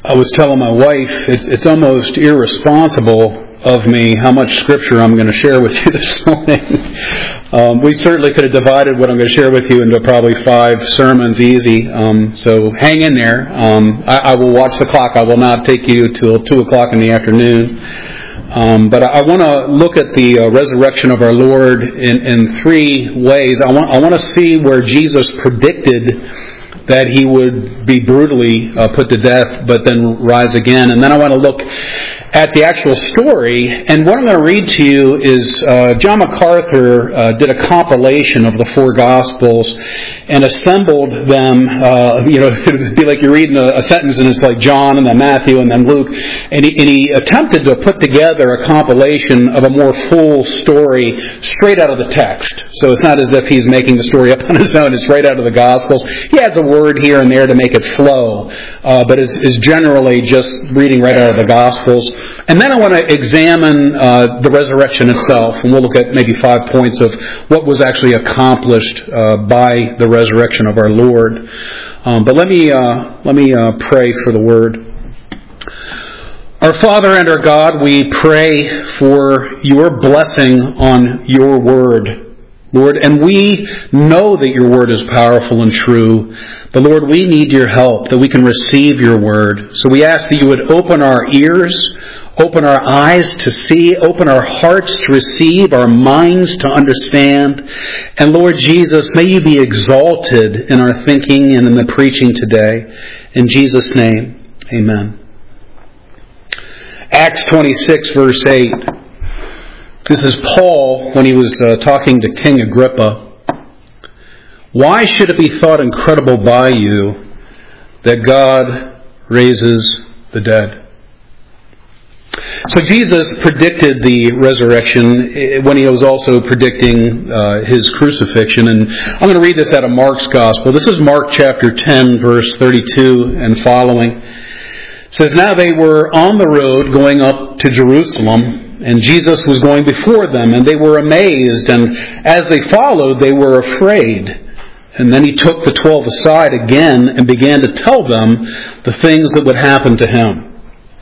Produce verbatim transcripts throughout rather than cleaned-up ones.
I was telling my wife, it's, it's almost irresponsible of me how much Scripture I'm going to share with you this morning. um, we certainly could have divided what I'm going to share with you into probably five sermons easy. Um, so hang in there. Um, I, I will watch the clock. I will not take you till two o'clock in the afternoon. Um, but I, I want to look at the uh, resurrection of our Lord in, in three ways. I want, I want to see where Jesus predicted that he would be brutally uh, put to death, but then rise again. And then I want to look at the actual story. And what I'm going to read to you is uh, John MacArthur uh, did a compilation of the four Gospels and assembled them. Uh, you know, it would be like you're reading a, a sentence and it's like John and then Matthew and then Luke. And he, and he attempted to put together a compilation of a more full story straight out of the text. So it's not as if he's making the story up on his own. It's right out of the Gospels. He adds a word here and there to make it flow, uh, but is, is generally just reading right out of the Gospels. And then I want to examine uh, the resurrection itself, and we'll look at maybe five points of what was actually accomplished uh, by the resurrection of our Lord. Um, but let me uh, let me uh, pray for the Word. Our Father and our God, we pray for your blessing on your Word, Lord, and we know that your Word is powerful and true. But Lord, we need your help that we can receive your Word. So we ask that you would open our ears, open our eyes to see, open our hearts to receive, our minds to understand. And Lord Jesus, may you be exalted in our thinking and in the preaching today. In Jesus' name, amen. Acts twenty-six, verse eight. This is Paul when he was uh, talking to King Agrippa. Why should it be thought incredible by you that God raises the dead? So Jesus predicted the resurrection when he was also predicting uh, his crucifixion. And I'm going to read this out of Mark's Gospel. This is Mark chapter ten, verse thirty-two and following. It says, Now they were on the road going up to Jerusalem, and Jesus was going before them, and they were amazed, and as they followed, they were afraid. And then he took the twelve aside again and began to tell them the things that would happen to him.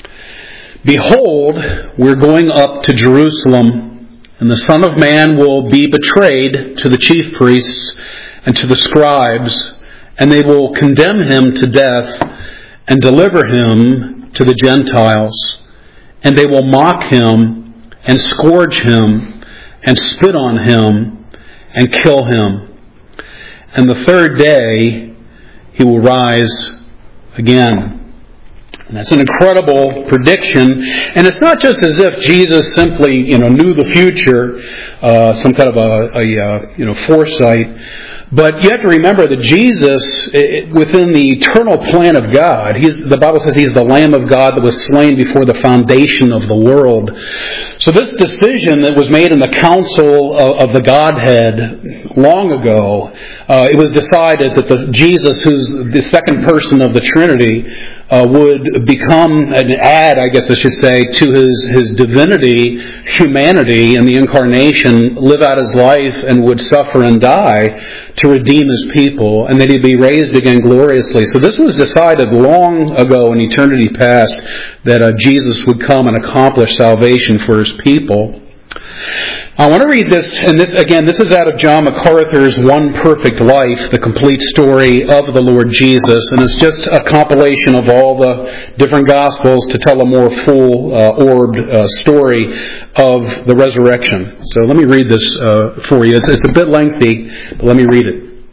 Behold, we're going up to Jerusalem, and the Son of Man will be betrayed to the chief priests and to the scribes, and they will condemn him to death and deliver him to the Gentiles. And they will mock him and scourge him and spit on him and kill him. And the third day he will rise again. And that's an incredible prediction. And it's not just as if Jesus simply, you know, knew the future, uh, some kind of a, a uh, you know, foresight. But you have to remember that Jesus, within the eternal plan of God, he's, the Bible says he's the Lamb of God that was slain before the foundation of the world. So this decision that was made in the council of, of the Godhead long ago, uh, it was decided that the Jesus, who's the second person of the Trinity, uh, would become an add, I guess I should say, to his, his divinity, humanity, and the incarnation, live out his life and would suffer and die to redeem his people, and that he'd be raised again gloriously. So this was decided long ago in eternity past that uh, Jesus would come and accomplish salvation for his people. I want to read this, and this again, this is out of John MacArthur's One Perfect Life, the complete story of the Lord Jesus, and it's just a compilation of all the different Gospels to tell a more full uh, orbed uh, story of the resurrection. So let me read this uh, for you. It's, it's a bit lengthy, but let me read it.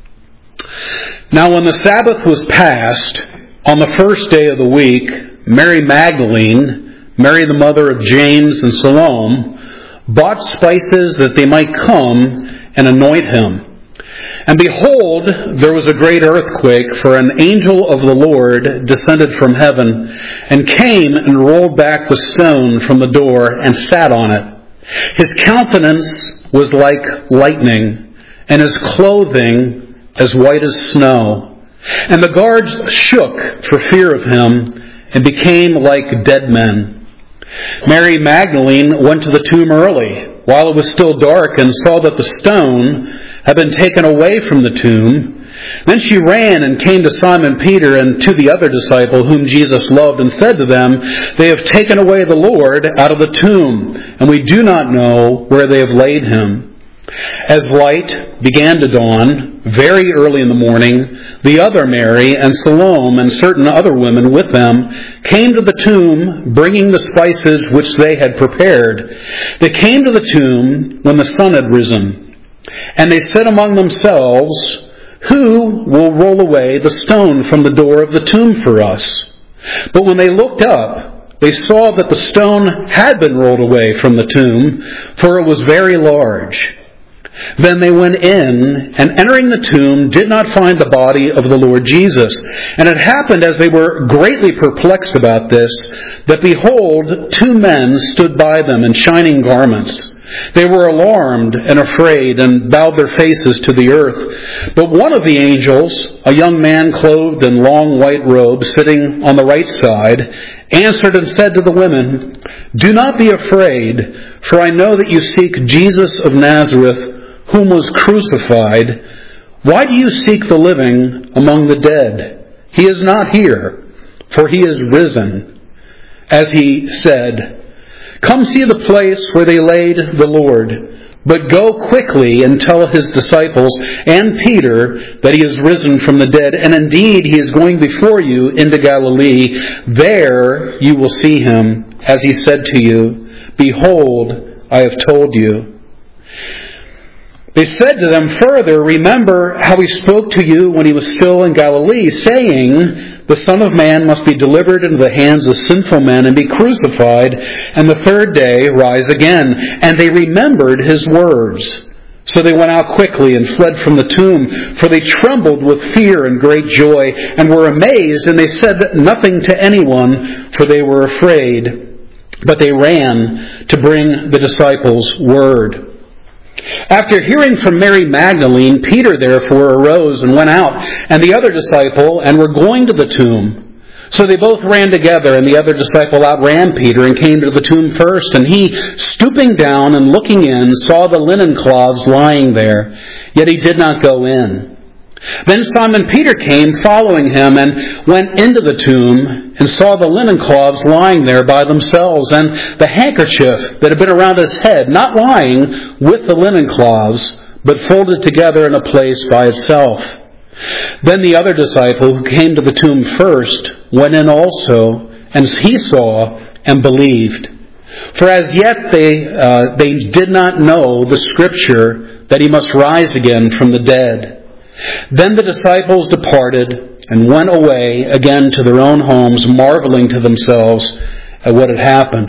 Now when the Sabbath was past, on the first day of the week, Mary Magdalene, Mary the mother of James and Salome, bought spices that they might come and anoint him. And behold, there was a great earthquake, for an angel of the Lord descended from heaven, and came and rolled back the stone from the door, and sat on it. His countenance was like lightning, and his clothing as white as snow. And the guards shook for fear of him, and became like dead men. Mary Magdalene went to the tomb early, while it was still dark, and saw that the stone had been taken away from the tomb. Then she ran and came to Simon Peter and to the other disciple whom Jesus loved, and said to them, "They have taken away the Lord out of the tomb, and we do not know where they have laid him." As light began to dawn, very early in the morning, the other Mary and Salome and certain other women with them came to the tomb, bringing the spices which they had prepared. They came to the tomb when the sun had risen. And they said among themselves, "Who will roll away the stone from the door of the tomb for us?" But when they looked up, they saw that the stone had been rolled away from the tomb, for it was very large. Then they went in, and entering the tomb, did not find the body of the Lord Jesus. And it happened, as they were greatly perplexed about this, that behold, two men stood by them in shining garments. They were alarmed and afraid, and bowed their faces to the earth. But one of the angels, a young man clothed in long white robes, sitting on the right side, answered and said to the women, "Do not be afraid, for I know that you seek Jesus of Nazareth, whom was crucified. Why do you seek the living among the dead? He is not here, for he is risen. As he said, come see the place where they laid the Lord. But go quickly and tell his disciples and Peter that he is risen from the dead. And indeed, he is going before you into Galilee. There you will see him, as he said to you. Behold, I have told you." They said to them further, "Remember how he spoke to you when he was still in Galilee, saying, the Son of Man must be delivered into the hands of sinful men and be crucified, and the third day rise again." And they remembered his words. So they went out quickly and fled from the tomb, for they trembled with fear and great joy, and were amazed, and they said nothing to anyone, for they were afraid. But they ran to bring the disciples word. After hearing from Mary Magdalene, Peter therefore arose and went out, and the other disciple, and were going to the tomb. So they both ran together, and the other disciple outran Peter and came to the tomb first. And he, stooping down and looking in, saw the linen cloths lying there, yet he did not go in. Then Simon Peter came, following him, and went into the tomb, and saw the linen cloths lying there by themselves, and the handkerchief that had been around his head, not lying with the linen cloths, but folded together in a place by itself. Then the other disciple, who came to the tomb first, went in also, and he saw and believed. For as yet they uh, they did not know the scripture that he must rise again from the dead. Then the disciples departed and went away again to their own homes, marveling to themselves at what had happened.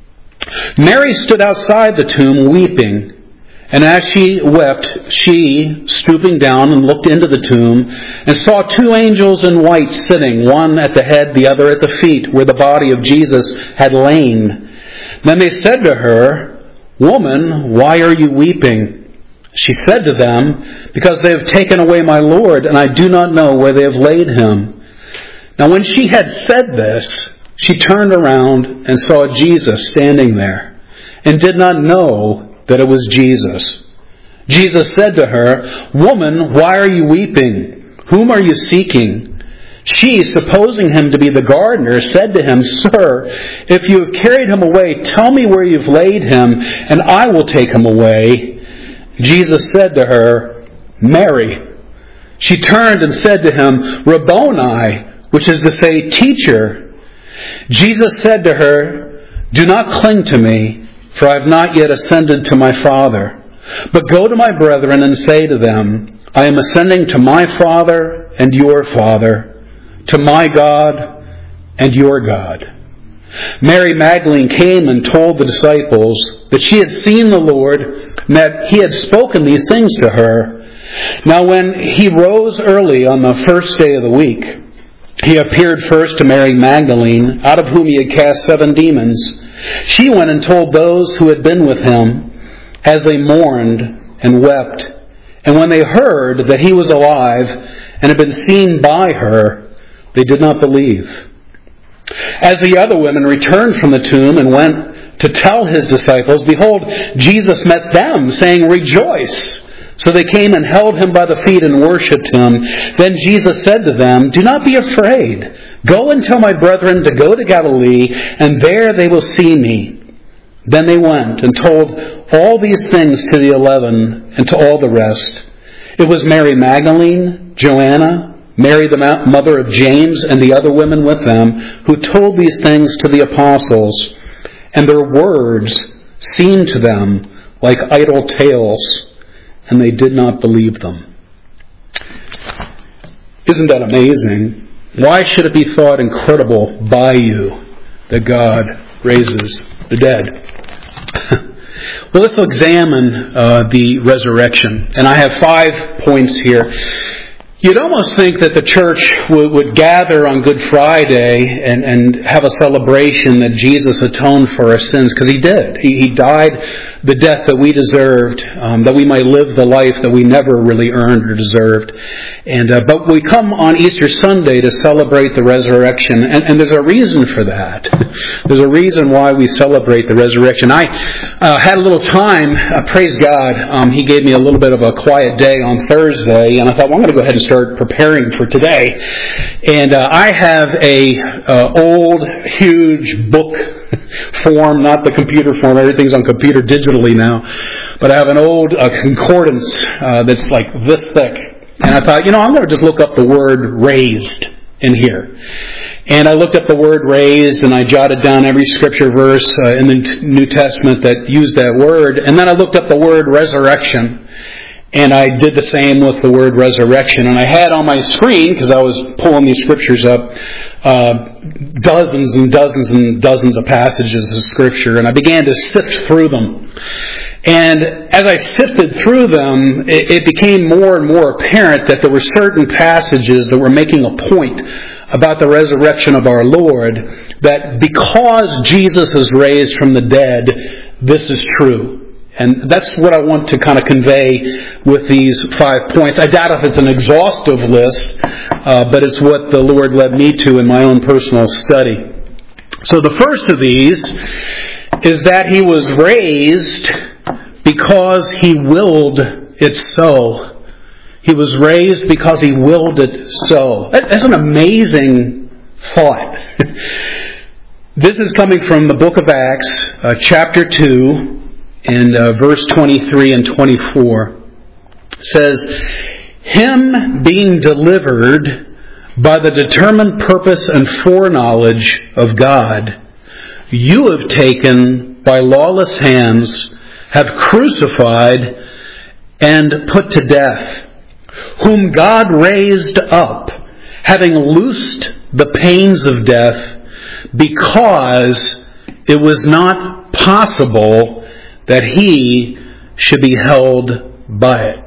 Mary stood outside the tomb weeping. And as she wept, she, stooping down and looked into the tomb, and saw two angels in white sitting, one at the head, the other at the feet, where the body of Jesus had lain. Then they said to her, "Woman, why are you weeping?" She said to them, "Because they have taken away my Lord, and I do not know where they have laid him." Now when she had said this, she turned around and saw Jesus standing there, and did not know that it was Jesus. Jesus said to her, "Woman, why are you weeping? Whom are you seeking?" She, supposing him to be the gardener, said to him, "Sir, if you have carried him away, tell me where you've laid him, and I will take him away." Jesus said to her, "Mary." She turned and said to him, "Rabboni," which is to say, "Teacher." Jesus said to her, "Do not cling to me, for I have not yet ascended to my Father. But go to my brethren and say to them, I am ascending to my Father and your Father, to my God and your God." Mary Magdalene came and told the disciples that she had seen the Lord, and that he had spoken these things to her. Now when he rose early on the first day of the week, he appeared first to Mary Magdalene, out of whom he had cast seven demons. She went and told those who had been with him, as they mourned and wept. And when they heard that he was alive and had been seen by her, they did not believe. As the other women returned from the tomb and went to tell his disciples, behold, Jesus met them, saying, "Rejoice!" So they came and held him by the feet and worshipped him. Then Jesus said to them, "Do not be afraid. Go and tell my brethren to go to Galilee, and there they will see me." Then they went and told all these things to the eleven and to all the rest. It was Mary Magdalene, Joanna, Mary the mother of James, and the other women with them, who told these things to the apostles. And their words seemed to them like idle tales, and they did not believe them. Isn't that amazing? Why should it be thought incredible by you that God raises the dead? Well, let's examine uh, the resurrection. And I have five points here. You'd almost think that the church would, would gather on Good Friday and, and have a celebration that Jesus atoned for our sins, because He did. He, he died the death that we deserved, um, that we might live the life that we never really earned or deserved. And uh, but we come on Easter Sunday to celebrate the resurrection, and, and there's a reason for that. There's a reason why we celebrate the resurrection. I uh, had a little time, uh, praise God, um, He gave me a little bit of a quiet day on Thursday, and I thought, well, I'm going to go ahead and start preparing for today. And uh, I have a uh, old, huge book form, not the computer form. Everything's on computer digitally now. But I have an old uh, concordance uh, that's like this thick. And I thought, you know, I'm going to just look up the word raised in here. And I looked up the word raised, and I jotted down every scripture verse uh, in the New Testament that used that word. And then I looked up the word resurrection. And I did the same with the word resurrection. And I had on my screen, because I was pulling these scriptures up, uh, dozens and dozens and dozens of passages of Scripture. And I began to sift through them. And as I sifted through them, it, it became more and more apparent that there were certain passages that were making a point about the resurrection of our Lord, that because Jesus is raised from the dead, this is true. And that's what I want to kind of convey with these five points. I doubt if it's an exhaustive list, uh, but it's what the Lord led me to in my own personal study. So the first of these is that He was raised because He willed it so. He was raised because He willed it so. That's an amazing thought. This is coming from the book of Acts, uh, chapter two, and uh, verse twenty-three and twenty-four. It says, "Him being delivered by the determined purpose and foreknowledge of God, you have taken by lawless hands, have crucified and put to death, whom God raised up, having loosed the pains of death, because it was not possible that He should be held by it."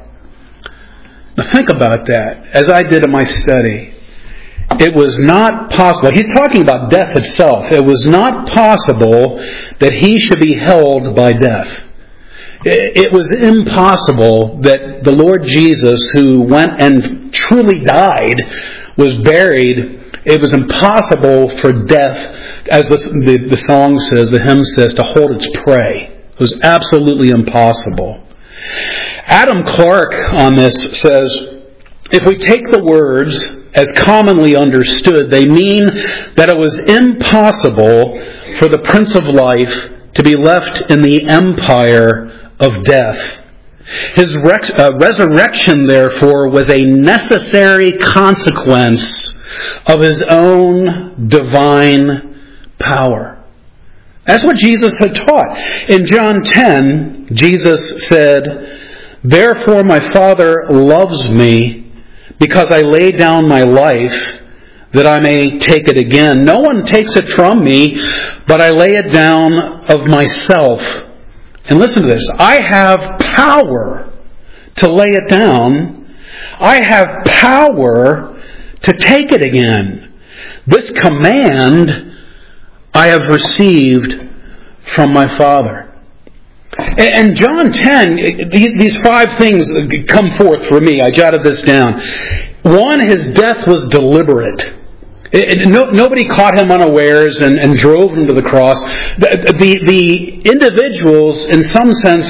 Now think about that. As I did in my study, it was not possible. He's talking about death itself. It was not possible that He should be held by death. It was impossible that the Lord Jesus, who went and truly died, was buried. It was impossible for death, as the, the, the song says, the hymn says, to hold its prey. It was absolutely impossible. Adam Clarke on this says, if we take the words as commonly understood, they mean that it was impossible for the Prince of Life to be left in the empire of death. His rex- uh, resurrection, therefore, was a necessary consequence of His own divine power. That's what Jesus had taught. In John ten, Jesus said, "Therefore my Father loves me, because I lay down my life, that I may take it again. No one takes it from me, but I lay it down of myself." And listen to this. I have power to lay it down. I have power to take it again. This command I have received from my Father. And John ten, these five things come forth for me. I jotted this down. One, His death was deliberate. It, no, nobody caught Him unawares and, and drove Him to the cross. The, the, the individuals, in some sense, are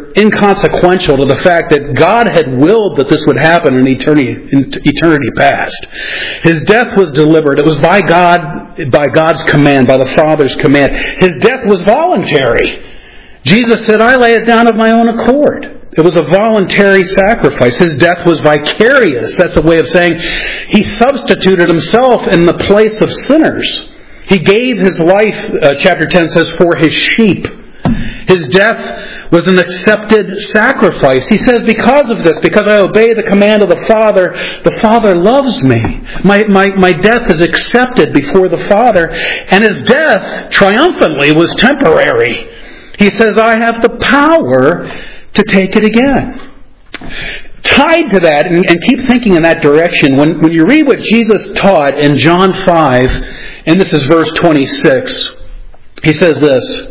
inconsequential to the fact that God had willed that this would happen in eternity, in eternity past. His death was deliberate. It was by God, by God's command, by the Father's command. His death was voluntary. Jesus said, I lay it down of my own accord. It was a voluntary sacrifice. His death was vicarious. That's a way of saying he substituted himself in the place of sinners. He gave his life, uh, chapter ten says, for his sheep. His death was an accepted sacrifice. He says, because of this, because I obey the command of the Father, the Father loves me. My, my, my death is accepted before the Father. And his death, triumphantly, was temporary. He says, I have the power to take it again. Tied to that, and, and keep thinking in that direction, when, when you read what Jesus taught in John five, and this is verse twenty-six, he says this,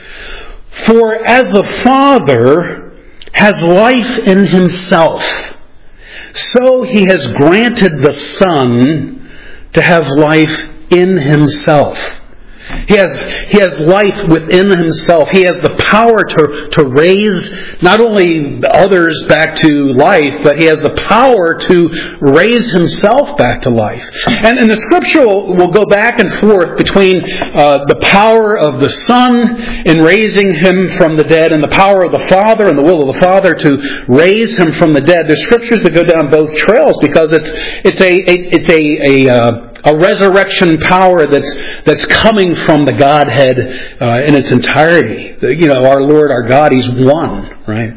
for as the Father has life in himself, so he has granted the Son to have life in himself. He has, he has life within himself. He has the power to, to raise not only others back to life, but he has the power to raise himself back to life. And, and the scripture will, will go back and forth between uh, the power of the Son in raising him from the dead and the power of the Father and the will of the Father to raise him from the dead. There's scriptures that go down both trails because it's, it's a, a, it's a, a uh, A resurrection power that's that's coming from the Godhead uh, in its entirety. You know, our Lord, our God, He's one, right?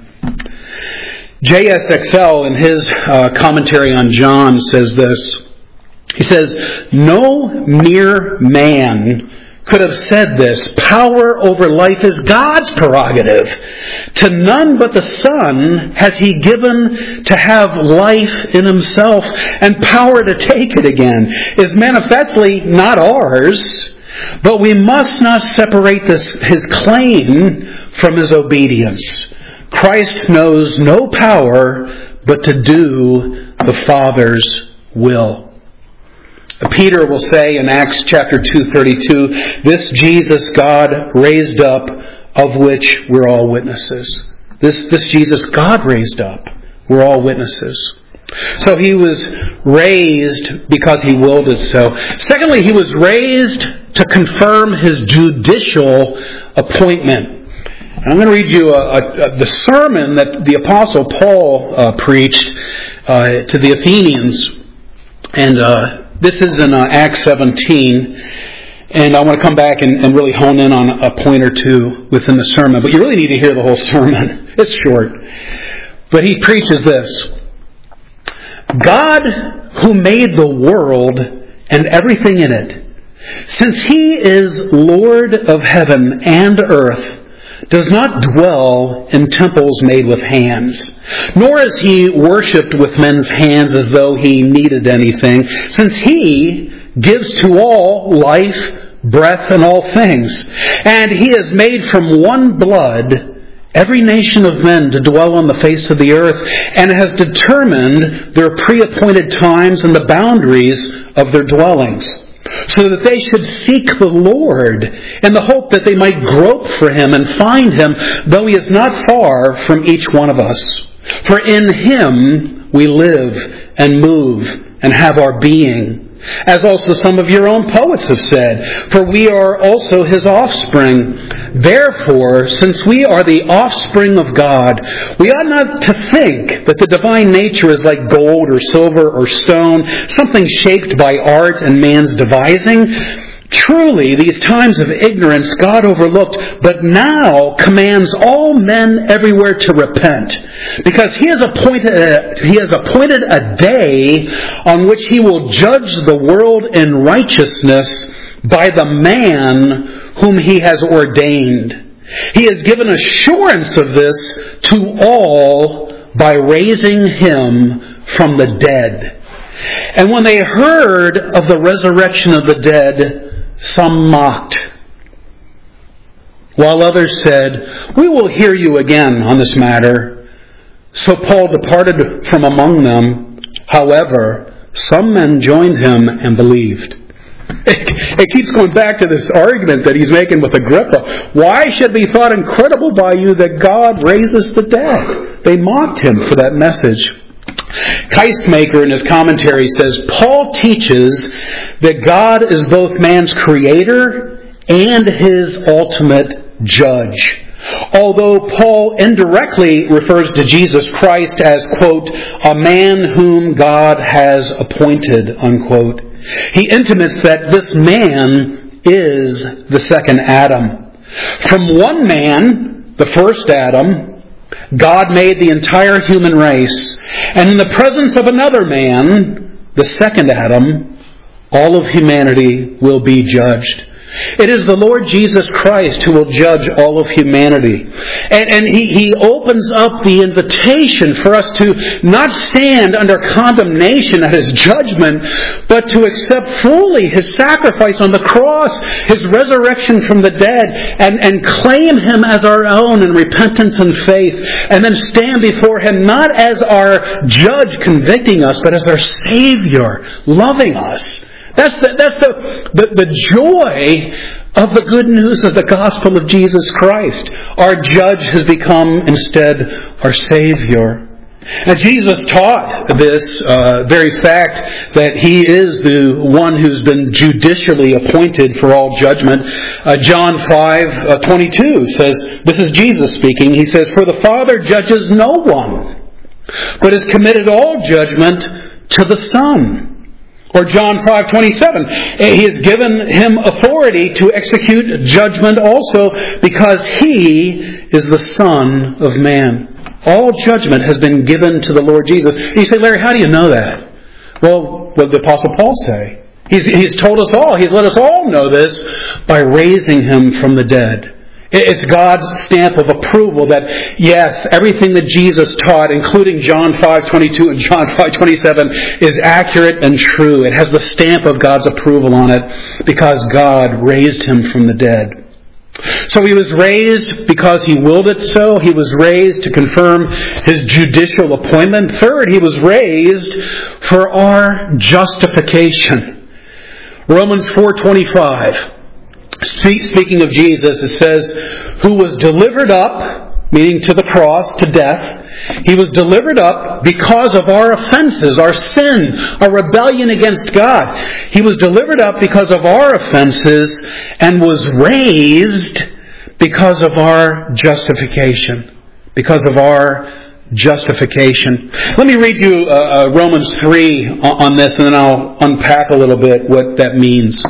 J S X L, in his uh, commentary on John, says this. He says, no mere man could have said this. Power over life is God's prerogative. To none but the Son has He given to have life in Himself, and power to take it again is manifestly not ours. But we must not separate this, His claim from His obedience. Christ knows no power but to do the Father's will. Peter will say in Acts chapter two thirty-two, this Jesus God raised up, of which we're all witnesses. This, this Jesus God raised up, we're all witnesses. So He was raised because He willed it so. Secondly, He was raised to confirm His judicial appointment. And I'm going to read you a, a, a, the sermon that the Apostle Paul uh, preached uh, to the Athenians. And uh, this is in uh, Acts seventeen. And I want to come back and, and really hone in on a point or two within the sermon. But you really need to hear the whole sermon. It's short. But he preaches this. God, who made the world and everything in it, since He is Lord of heaven and earth, does not dwell in temples made with hands, nor is He worshipped with men's hands as though He needed anything, since He gives to all life, breath, and all things. And He has made from one blood every nation of men to dwell on the face of the earth, and has determined their pre-appointed times and the boundaries of their dwellings, so that they should seek the Lord in the hope that they might grope for Him and find Him, though He is not far from each one of us. For in Him we live and move and have our being. As also some of your own poets have said, for we are also His offspring. Therefore, since we are the offspring of God, we ought not to think that the divine nature is like gold or silver or stone, something shaped by art and man's devising. Truly, these times of ignorance God overlooked, but now commands all men everywhere to repent, because He has appointed a, He has appointed a day on which He will judge the world in righteousness by the man whom He has ordained. He has given assurance of this to all by raising Him from the dead. And when they heard of the resurrection of the dead, some mocked, while others said, we will hear you again on this matter. So Paul departed from among them. However, some men joined him and believed. It, it keeps going back to this argument that he's making with Agrippa. Why should it be thought incredible by you that God raises the dead? They mocked him for that message. Keistmaker in his commentary says, Paul teaches that God is both man's creator and his ultimate judge. Although Paul indirectly refers to Jesus Christ as, quote, a man whom God has appointed, unquote, he intimates that this man is the second Adam. From one man, the first Adam, God made the entire human race. And in the presence of another man, the second Adam, all of humanity will be judged. It is the Lord Jesus Christ who will judge all of humanity. And, and he, he opens up the invitation for us to not stand under condemnation at His judgment, but to accept fully His sacrifice on the cross, His resurrection from the dead, and, and claim Him as our own in repentance and faith, and then stand before Him not as our judge convicting us, but as our Savior loving us. That's the, that's the, the, the joy of the good news of the gospel of Jesus Christ. Our judge has become instead our Savior. Now Jesus taught this uh, very fact that He is the one who's been judicially appointed for all judgment. Uh, John five twenty-two says, this is Jesus speaking, He says, for the Father judges no one, but has committed all judgment to the Son. Or John five twenty-seven, He has given Him authority to execute judgment also because He is the Son of Man. All judgment has been given to the Lord Jesus. You say, Larry, how do you know that? Well, what did the Apostle Paul say? He's, he's told us all, He's let us all know this by raising Him from the dead. It's God's stamp of approval that, yes, everything that Jesus taught, including John five twenty-two and John five twenty-seven, is accurate and true. It has the stamp of God's approval on it because God raised Him from the dead. So He was raised because He willed it so. He was raised to confirm His judicial appointment. Third, He was raised for our justification. Romans four twenty-five. Speaking of Jesus, it says, who was delivered up, meaning to the cross, to death. He was delivered up because of our offenses, our sin, our rebellion against God. He was delivered up because of our offenses and was raised because of our justification. Because of our justification. Let me read you uh, Romans three on this, and then I'll unpack a little bit what that means.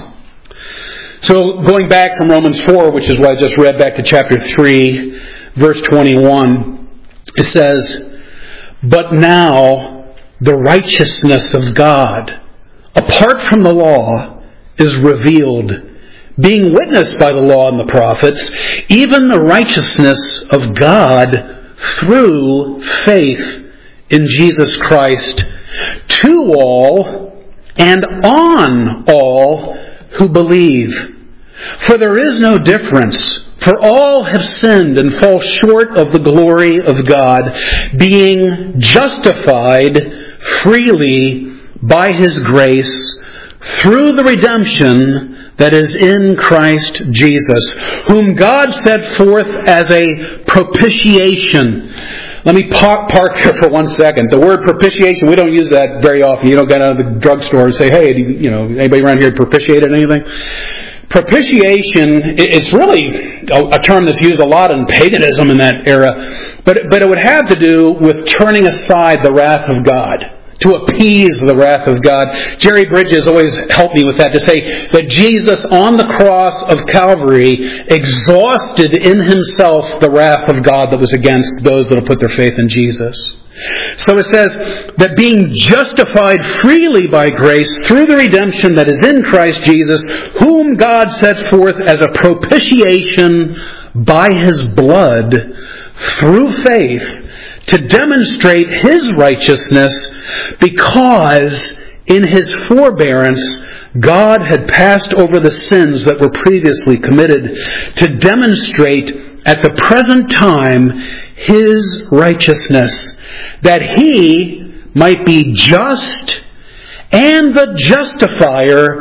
So going back from Romans four, which is what I just read, back to chapter three, verse twenty-one, it says, but now the righteousness of God, apart from the law, is revealed, being witnessed by the law and the prophets, even the righteousness of God through faith in Jesus Christ, to all and on all who believe. For there is no difference, for all have sinned and fall short of the glory of God, being justified freely by His grace through the redemption that is in Christ Jesus, whom God set forth as a propitiation. Let me park, park there for one second. The word propitiation, we don't use that very often. You don't get out of the drugstore and say, hey, you know, anybody around here propitiated anything? Propitiation, it's really a term that's used a lot in paganism in that era, but, but it would have to do with turning aside the wrath of God, to appease the wrath of God. Jerry Bridges always helped me with that, to say that Jesus on the cross of Calvary exhausted in Himself the wrath of God that was against those that have put their faith in Jesus. So it says that being justified freely by grace through the redemption that is in Christ Jesus, whom God set forth as a propitiation by His blood through faith to demonstrate His righteousness, because in His forbearance God had passed over the sins that were previously committed, to demonstrate at the present time His righteousness, that He might be just and the justifier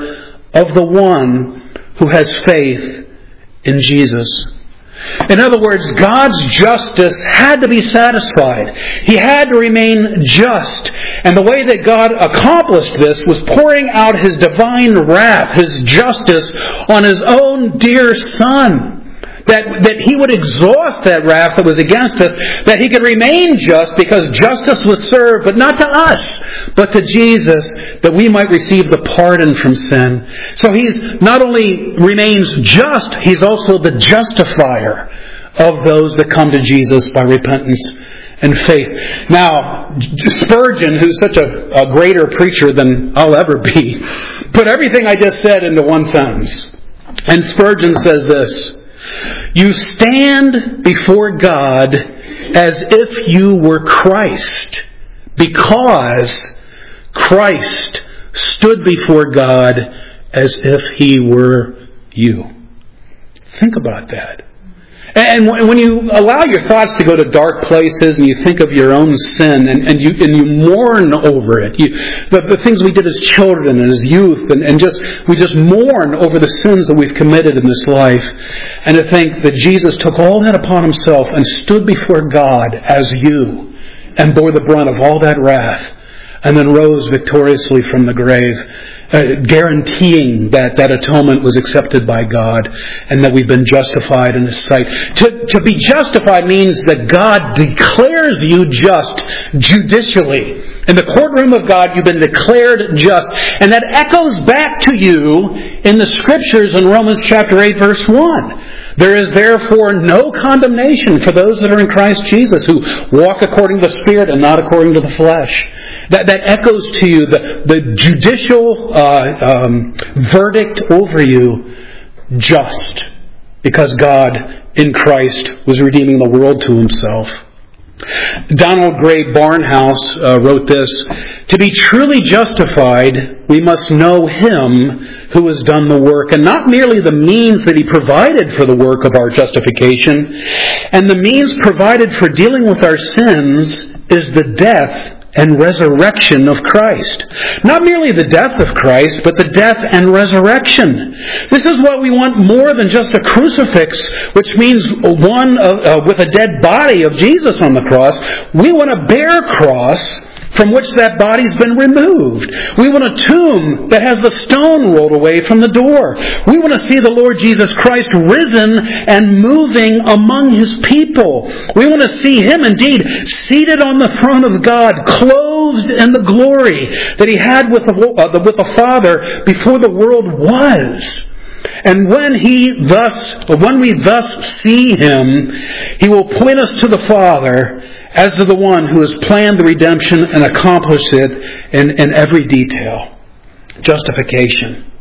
of the one who has faith in Jesus. In other words, God's justice had to be satisfied. He had to remain just. And the way that God accomplished this was pouring out His divine wrath, His justice, on His own dear Son. That, that He would exhaust that wrath that was against us, that He could remain just because justice was served, but not to us, but to Jesus, that we might receive the pardon from sin. So He's not only remains just, He's also the justifier of those that come to Jesus by repentance and faith. Now, Spurgeon, who's such a, a greater preacher than I'll ever be, put everything I just said into one sentence. And Spurgeon says this: "You stand before God as if you were Christ, because Christ stood before God as if He were you." Think about that. And when you allow your thoughts to go to dark places and you think of your own sin and, and you and you mourn over it, you, the, the things we did as children and as youth, and, and just we just mourn over the sins that we've committed in this life, and to think that Jesus took all that upon Himself and stood before God as you and bore the brunt of all that wrath, and then rose victoriously from the grave, uh, guaranteeing that that atonement was accepted by God and that we've been justified in His sight. To, to be justified means that God declares you just judicially. In the courtroom of God, you've been declared just. And that echoes back to you in the Scriptures in Romans chapter eight, verse one. "There is therefore no condemnation for those that are in Christ Jesus, who walk according to the Spirit and not according to the flesh." That, that echoes to you the, the judicial uh, um, verdict over you, just, because God in Christ was redeeming the world to Himself. Donald Gray Barnhouse uh, wrote this: "To be truly justified, we must know Him who has done the work, and not merely the means that He provided for the work of our justification. And the means provided for dealing with our sins is the death and resurrection of Christ. Not merely the death of Christ, but the death and resurrection. This is what we want more than just a crucifix, which means one uh, uh, with a dead body of Jesus on the cross. We want a bare cross from which that body's been removed. We want a tomb that has the stone rolled away from the door. We want to see the Lord Jesus Christ risen and moving among His people. We want to see Him indeed seated on the throne of God, clothed in the glory that He had with the, uh, with the Father before the world was. And when He thus, when we thus see Him, He will point us to the Father as to the one who has planned the redemption and accomplished it in, in every detail. Justification.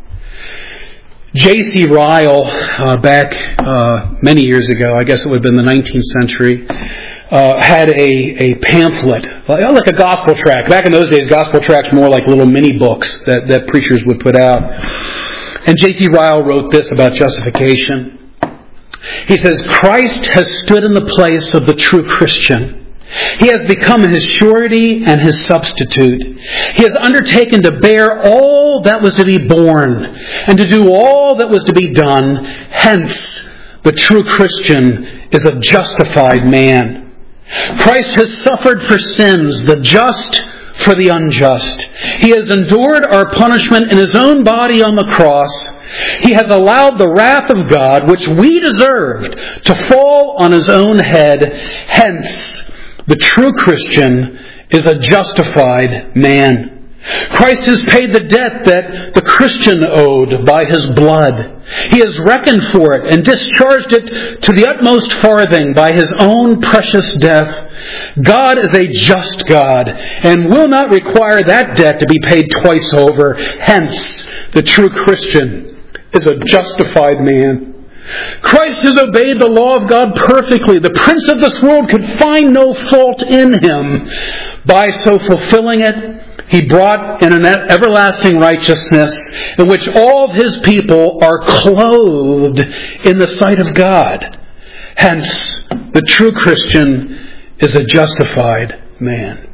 J C Ryle, uh, back uh, many years ago, I guess it would have been the nineteenth century, uh, had a, a pamphlet, like a gospel tract. Back in those days, gospel tracts more like little mini books that, that preachers would put out. And J C Ryle wrote this about justification. He says, "Christ has stood in the place of the true Christian. He has become His surety and His substitute. He has undertaken to bear all that was to be borne and to do all that was to be done. Hence, the true Christian is a justified man. Christ has suffered for sins, the just for the unjust. He has endured our punishment in His own body on the cross. He has allowed the wrath of God, which we deserved, to fall on His own head. Hence, the true Christian is a justified man. Christ has paid the debt that the Christian owed by His blood. He has reckoned for it and discharged it to the utmost farthing by His own precious death. God is a just God and will not require that debt to be paid twice over. Hence, the true Christian is a justified man. Christ has obeyed the law of God perfectly. The prince of this world could find no fault in Him. By so fulfilling it, He brought in an everlasting righteousness in which all of His people are clothed in the sight of God. Hence, the true Christian is a justified man."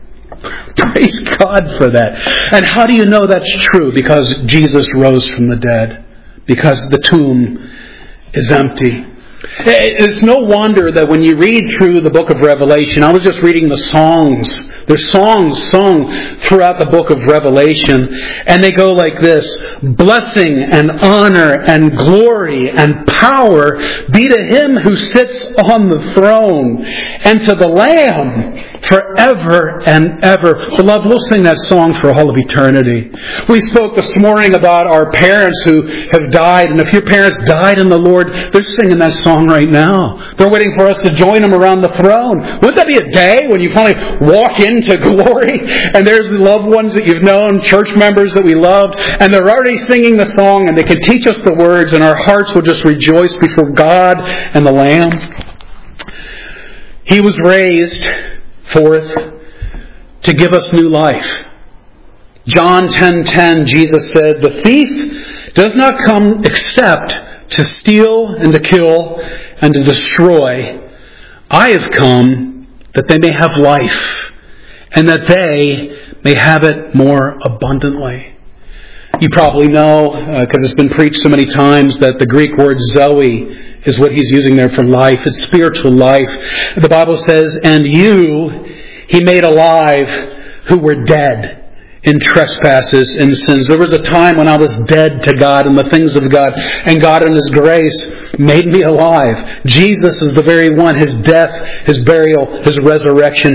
Praise God for that. And how do you know that's true? Because Jesus rose from the dead. Because the tomb is empty. It's no wonder that when you read through the book of Revelation, I was just reading the songs. There's songs sung throughout the book of Revelation, and they go like this: blessing and honor and glory and power be to Him who sits on the throne and to the Lamb forever and ever. Beloved, we'll sing that song for all of eternity. We spoke this morning about our parents who have died, and if your parents died in the Lord, they're singing that song right now. They're waiting for us to join them around the throne. Wouldn't that be a day when you finally walk into glory and there's the loved ones that you've known, church members that we loved, and they're already singing the song and they can teach us the words, and our hearts will just rejoice before God and the Lamb. He was raised forth to give us new life. John ten ten, Jesus said, "The thief does not come except to steal and to kill and to destroy. I have come that they may have life, and that they may have it more abundantly." You probably know, because uh, it's been preached so many times, that the Greek word Zoe is what he's using there for life. It's spiritual life. The Bible says, "And you He made alive who were dead in trespasses and sins." There was a time when I was dead to God and the things of God, and God in His grace made me alive. Jesus is the very one. His death, His burial, His resurrection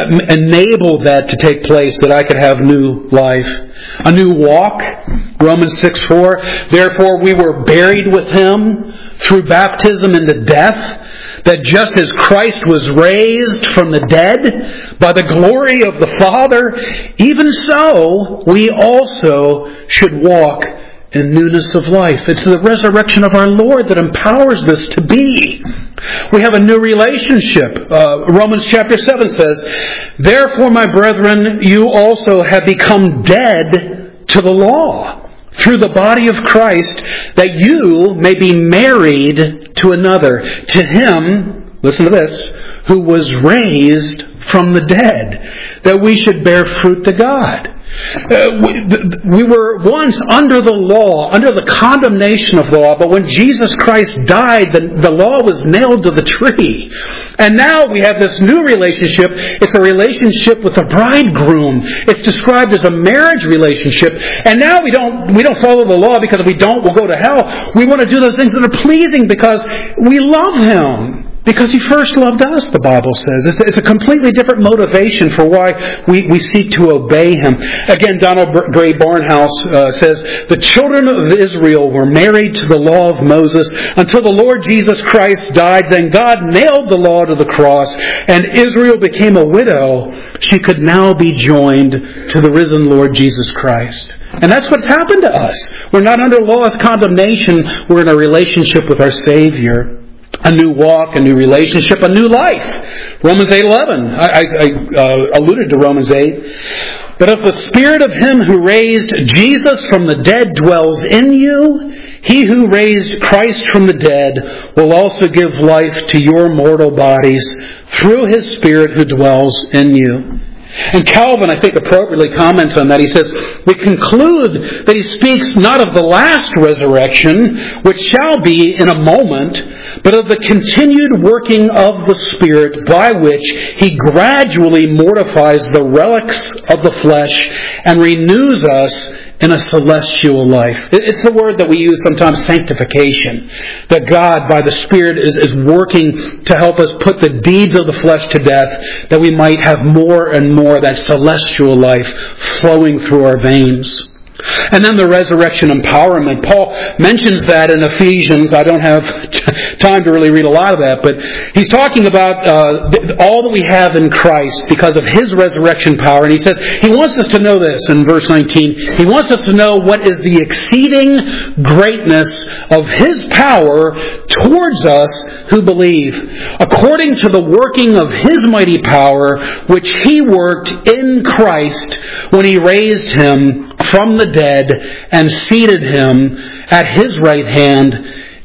enabled that to take place, that I could have new life. A new walk. Romans six four, "Therefore we were buried with Him through baptism into death, that just as Christ was raised from the dead by the glory of the Father, even so we also should walk in newness of life." It's the resurrection of our Lord that empowers this to be. We have a new relationship. Uh, Romans chapter seven says, "Therefore, my brethren, you also have become dead to the law through the body of Christ, that you may be married to another, to Him," listen to this, "who was raised from the dead, that we should bear fruit to God." Uh, we, we were once under the law, under the condemnation of the law, but when Jesus Christ died, the, the law was nailed to the tree. And now we have this new relationship. It's a relationship with the bridegroom. It's described as a marriage relationship. And now we don't we don't follow the law because if we don't, we'll go to hell. We want to do those things that are pleasing because we love Him. Because He first loved us, the Bible says. It's a completely different motivation for why we, we seek to obey Him. Again, Donald Gray Barnhouse uh, says, "The children of Israel were married to the law of Moses until the Lord Jesus Christ died. Then God nailed the law to the cross, and Israel became a widow. She could now be joined to the risen Lord Jesus Christ." And that's what's happened to us. We're not under law's condemnation. We're in a relationship with our Savior. A new walk, a new relationship, a new life. Romans eight eleven. I, I, I uh, alluded to Romans eight. "But if the Spirit of Him who raised Jesus from the dead dwells in you, He who raised Christ from the dead will also give life to your mortal bodies through His Spirit who dwells in you." And Calvin, I think, appropriately comments on that. He says, "We conclude that he speaks not of the last resurrection, which shall be in a moment, but of the continued working of the Spirit, by which He gradually mortifies the relics of the flesh and renews us in a celestial life." It's the word that we use sometimes, sanctification. That God, by the Spirit, is, is working to help us put the deeds of the flesh to death, that we might have more and more of that celestial life flowing through our veins. And then the resurrection empowerment. Paul mentions that in Ephesians. I don't have time to really read a lot of that, but he's talking about uh, all that we have in Christ because of His resurrection power. And he says he wants us to know this in verse nineteen. He wants us to know what is the exceeding greatness of His power towards us who believe, according to the working of His mighty power, which He worked in Christ when He raised Him from the dead and seated Him at His right hand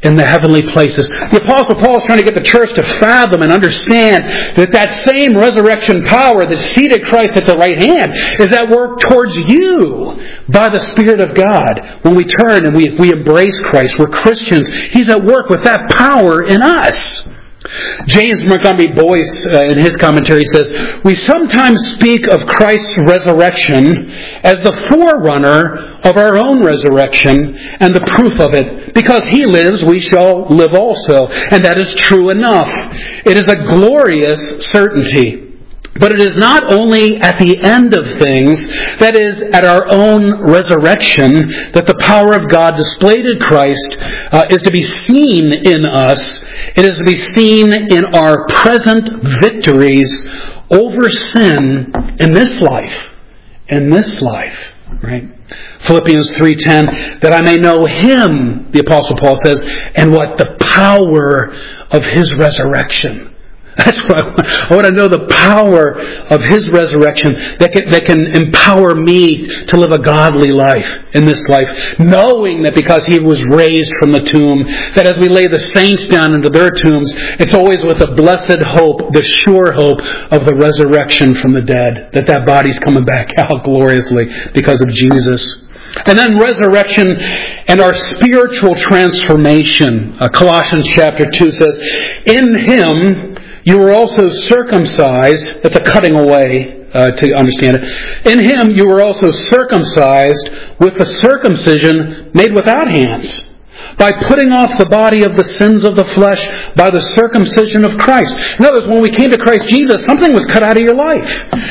in the heavenly places. The Apostle Paul is trying to get the church to fathom and understand that that same resurrection power that seated Christ at the right hand is at work towards you by the Spirit of God. When we turn and we, we embrace Christ, we're Christians, He's at work with that power in us. James Montgomery Boyce, uh, in his commentary, says, "We sometimes speak of Christ's resurrection as the forerunner of our own resurrection and the proof of it. Because He lives, we shall live also." And that is true enough. It is a glorious certainty. But it is not only at the end of things, that is, at our own resurrection, that the power of God displayed in Christ uh, is to be seen in us. It is to be seen in our present victories over sin in this life. In this life. Right? Philippians three ten, that I may know Him, the Apostle Paul says, and what? The power of His resurrection. That's what I want. I want to know the power of His resurrection that can, that can empower me to live a godly life in this life. Knowing that because He was raised from the tomb, that as we lay the saints down into their tombs, it's always with the blessed hope, the sure hope of the resurrection from the dead. That that body's coming back out gloriously because of Jesus. And then resurrection and our spiritual transformation. Uh, Colossians chapter two says, "In Him you were also circumcised," that's a cutting away uh, to understand it. "In Him you were also circumcised with the circumcision made without hands, by putting off the body of the sins of the flesh by the circumcision of Christ." In other words, when we came to Christ Jesus, something was cut out of your life.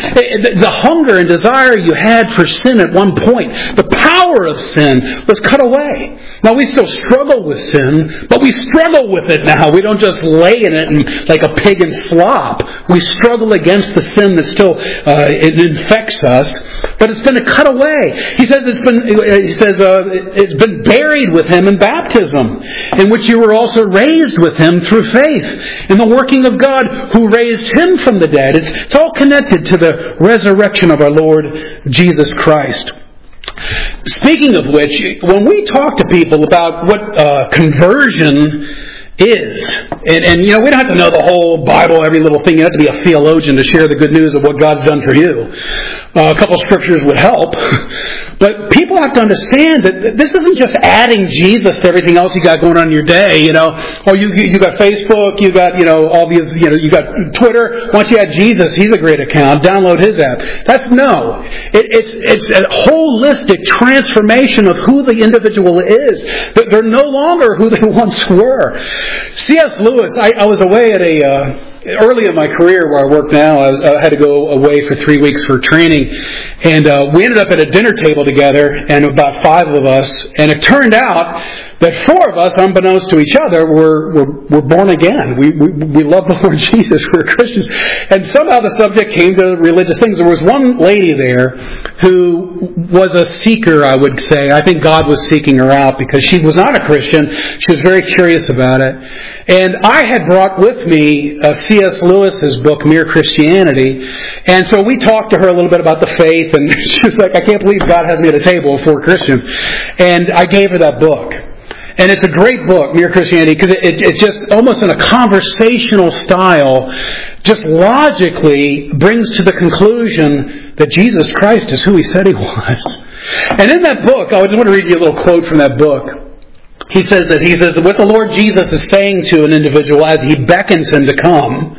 The hunger and desire you had for sin at one point, the power of sin was cut away. Now we still struggle with sin, but we struggle with it now. We don't just lay in it and, like a pig in slop. We struggle against the sin that still uh, it infects us, but it's been cut away. He says it's been. He says uh, it's been buried with Him in baptism, in which you were also raised with Him through faith in the working of God who raised Him from the dead. It's, it's all connected to the resurrection of our Lord Jesus Christ. Speaking of which, when we talk to people about what uh, conversion is, and, and you know, we don't have to know the whole Bible, every little thing. You don't have to be a theologian to share the good news of what God's done for you. Uh, a couple scriptures would help. But people have to understand that this isn't just adding Jesus to everything else you got going on in your day. You know, oh, you you got Facebook, you got you know all these, you know, you got Twitter. Once you add Jesus, He's a great account. Download His app. That's no. It, it's it's a holistic transformation of who the individual is. They're no longer who they once were. C S Lewis. I, I was away at a. Uh, Early in my career, where I work now, I, was, I had to go away for three weeks for training, and uh, we ended up at a dinner table together, and about five of us, and it turned out that four of us, unbeknownst to each other, were were, were born again. We, we we love the Lord Jesus. We're Christians, and somehow the subject came to religious things. There was one lady there who was a seeker, I would say. I think God was seeking her out because she was not a Christian. She was very curious about it, and I had brought with me uh, C S Lewis's book, Mere Christianity, and so we talked to her a little bit about the faith, and she was like, "I can't believe God has me at a table of four Christians," and I gave her that book. And it's a great book, Mere Christianity, because it, it, it just almost in a conversational style, just logically brings to the conclusion that Jesus Christ is who He said He was. And in that book, I just want to read you a little quote from that book. He says that he says that what the Lord Jesus is saying to an individual as He beckons him to come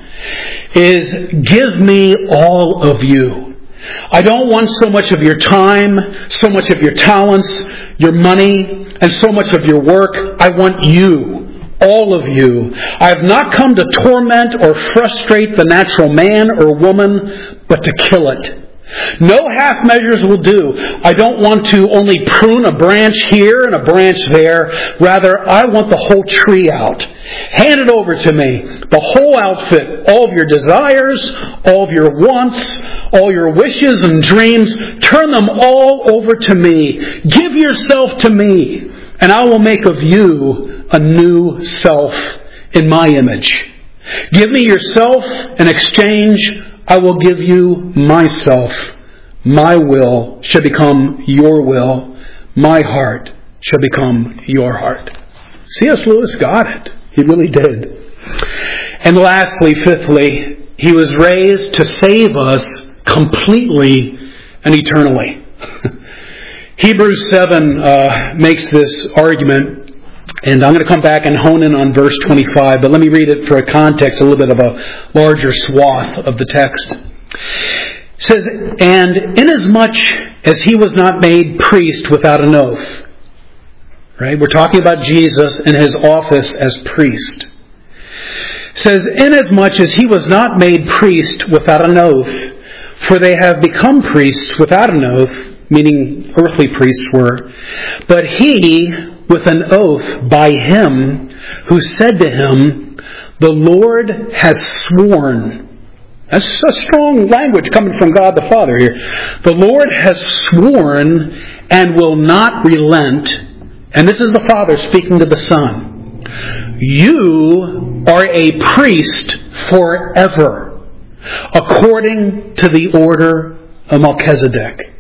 is, "Give me all of you. I don't want so much of your time, so much of your talents, your money, and so much of your work. I want you, all of you. I have not come to torment or frustrate the natural man or woman, but to kill it. No half measures will do. I don't want to only prune a branch here and a branch there. Rather, I want the whole tree out. Hand it over to me. The whole outfit. All of your desires, all of your wants, all your wishes and dreams. Turn them all over to me. Give yourself to me. And I will make of you a new self in my image. Give me yourself in exchange. I will give you myself. My will shall become your will. My heart shall become your heart." C S Lewis got it. He really did. And lastly, fifthly, he was raised to save us completely and eternally. Hebrews seven uh, makes this argument, and I'm going to come back and hone in on verse twenty-five, but let me read it for a context, a little bit of a larger swath of the text. It says, and inasmuch as he was not made priest without an oath, right? We're talking about Jesus and his office as priest. It says, inasmuch as he was not made priest without an oath, for they have become priests without an oath, meaning earthly priests were, but he with an oath by him who said to him, the Lord has sworn. That's a strong language coming from God the Father here. The Lord has sworn and will not relent. And this is the Father speaking to the Son. You are a priest forever, according to the order of Melchizedek.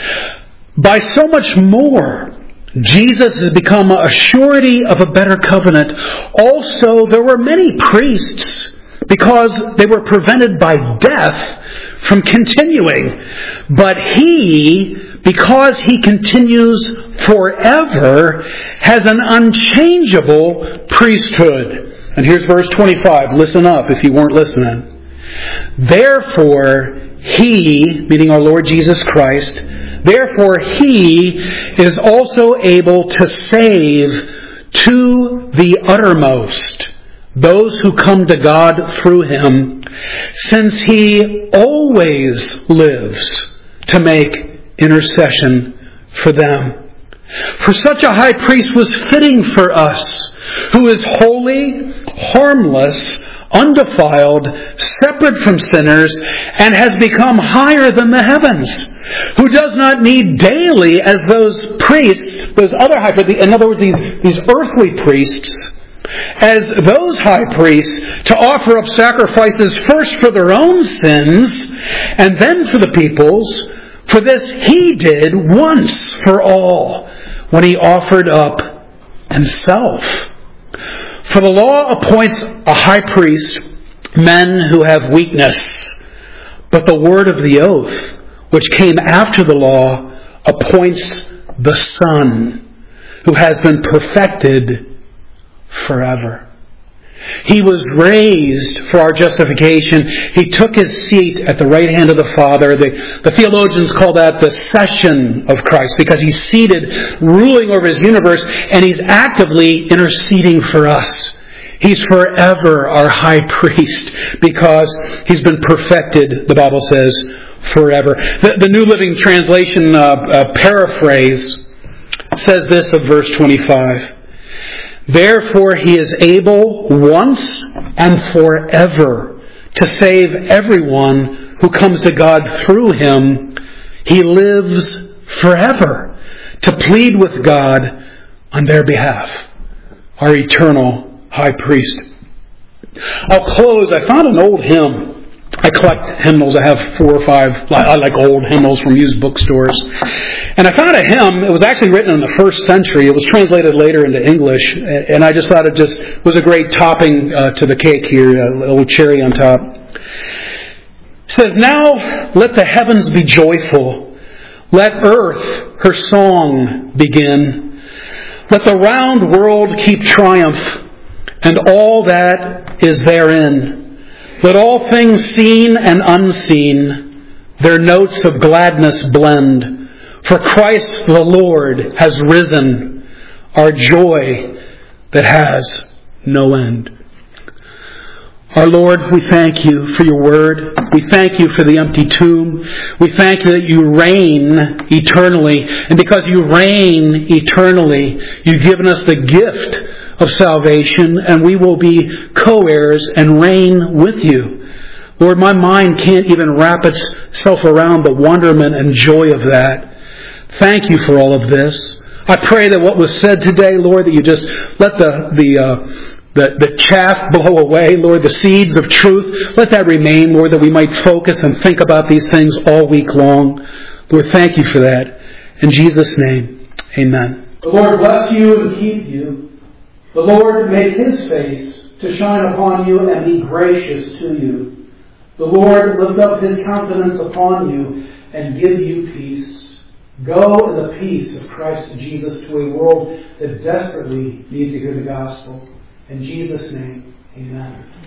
By so much more, Jesus has become a surety of a better covenant. Also, there were many priests, because they were prevented by death from continuing. But he, because he continues forever, has an unchangeable priesthood. And here's verse twenty-five. Listen up if you weren't listening. Therefore, he, meaning our Lord Jesus Christ, therefore he is also able to save to the uttermost those who come to God through him, since he always lives to make intercession for them. For such a high priest was fitting for us, who is holy, harmless, undefiled, separate from sinners, and has become higher than the heavens, who does not need daily, as those priests, those other high priests, in other words, these, these earthly priests, as those high priests, to offer up sacrifices first for their own sins and then for the people's. For this he did once for all, when he offered up himself. For the law appoints a high priest men who have weakness, but the word of the oath, which came after the law, appoints the Son, who has been perfected forever. He was raised for our justification. He took his seat at the right hand of the Father. The, the theologians call that the session of Christ, because he's seated, ruling over his universe, and he's actively interceding for us. He's forever our high priest, because he's been perfected, the Bible says, forever. The, the New Living Translation uh, uh, paraphrase says this of verse twenty-five. Therefore he is able once and forever to save everyone who comes to God through him. He lives forever to plead with God on their behalf, our eternal high priest. I'll close. I found an old hymn. I collect hymnals. I have four or five. I like old hymnals from used bookstores. And I found a hymn. It was actually written in the first century. It was translated later into English. And I just thought it just was a great topping uh, to the cake here, a little cherry on top. It says, now let the heavens be joyful. Let earth her song begin. Let the round world keep triumph, and all that is therein. Let all things seen and unseen their notes of gladness blend. For Christ the Lord has risen, our joy that has no end. Our Lord, we thank you for your word. We thank you for the empty tomb. We thank you that you reign eternally. And because you reign eternally, you've given us the gift of salvation, and we will be co-heirs and reign with you. Lord, my mind can't even wrap itself around the wonderment and joy of that. Thank you for all of this. I pray that what was said today, Lord, that you just let the the uh, the, the chaff blow away, Lord, the seeds of truth, let that remain, Lord, that we might focus and think about these things all week long. Lord, thank you for that. In Jesus' name, amen. The Lord bless you and keep you. The Lord make His face to shine upon you and be gracious to you. The Lord lift up His countenance upon you and give you peace. Go in the peace of Christ Jesus to a world that desperately needs to hear the gospel. In Jesus' name, amen.